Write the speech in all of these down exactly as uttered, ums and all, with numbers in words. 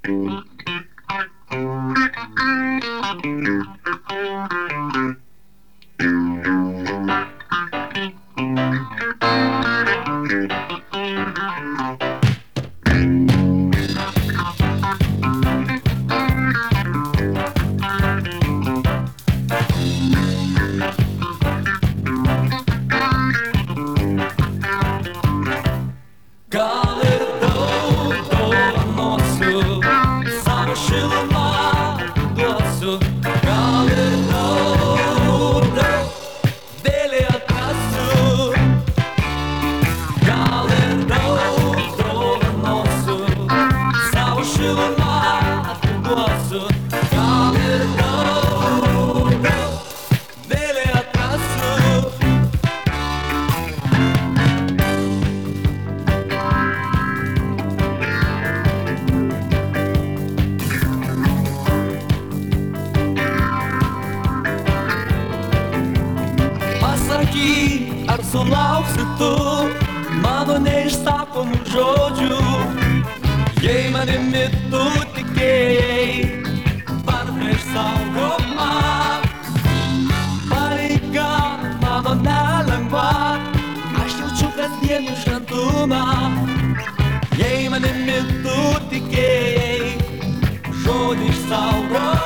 Ar sulauksi tu mano neišsakomų žodžių, jei manimi tu tikėjai, vardą išsaugok man. Pareiga mano nelengva, aš jaučiu kasdienį šventumą, jei manimi tu tikėjai, žodį išsaugok.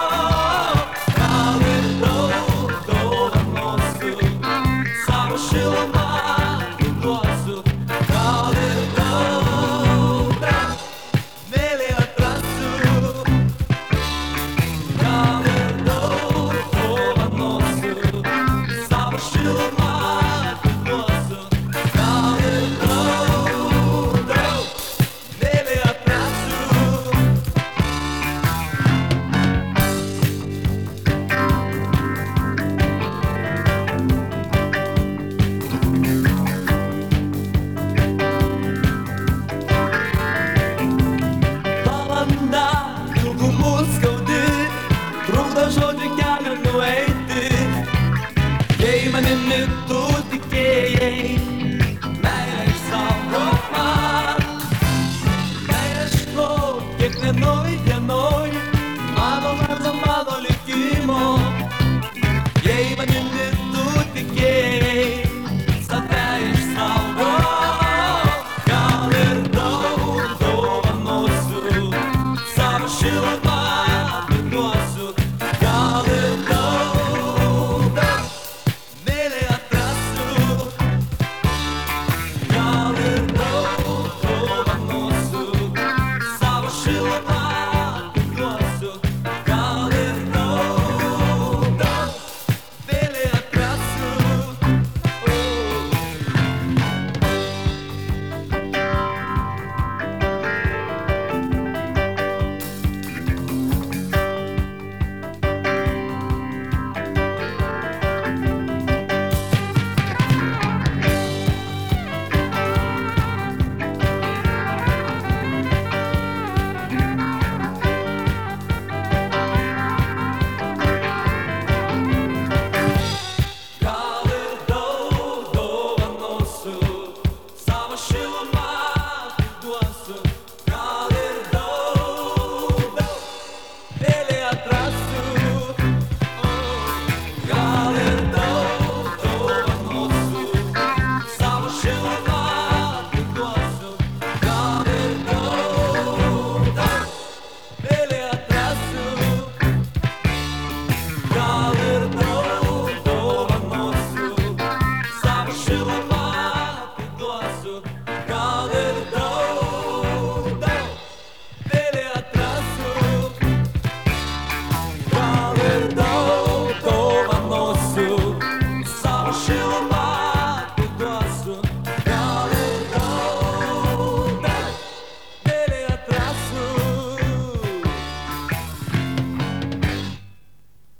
Manimi tu tikėjai, meilę išsaugok man. Meilę žinau kiekvienoj dienoj, mano vardo, mano likimo. Jei manimi tu tikėjai, save išsaugok. Gal ir daug dovanosiu savo šilumą.